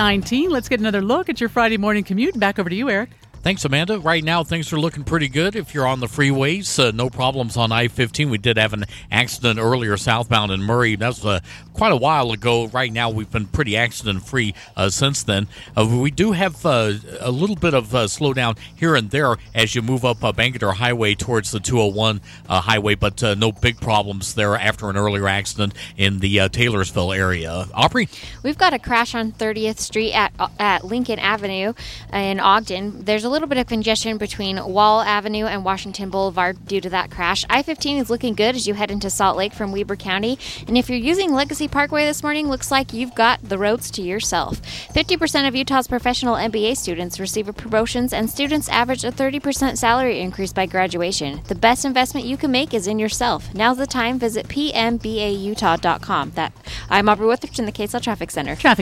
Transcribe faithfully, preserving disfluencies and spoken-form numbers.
nineteen. Let's get another look at your Friday morning commute. Back over to you, Eric. Thanks, Amanda. Right now, things are looking pretty good. If you're on the freeways, uh, no problems on I fifteen. We did have an accident earlier southbound in Murray. That was uh, quite a while ago. Right now, we've been pretty accident-free uh, since then. Uh, we do have uh, a little bit of uh, slowdown here and there as you move up uh, Bangerter Highway towards the two oh one uh, highway, but uh, no big problems there after an earlier accident in the uh, Taylorsville area. Aubrey? We've got a crash on thirtieth Street at, at Lincoln Avenue in Ogden. There's a little bit of congestion between Wall Avenue and Washington Boulevard due to that crash. I fifteen is looking good as you head into Salt Lake from Weber County. And if you're using Legacy Parkway this morning, looks like you've got the roads to yourself. fifty percent of Utah's professional M B A students receive promotions, and students average a thirty percent salary increase by graduation. The best investment you can make is in yourself. Now's the time. Visit p m b a utah dot com. That I'm Aubrey Witherton, the K S L Traffic Center. Traffic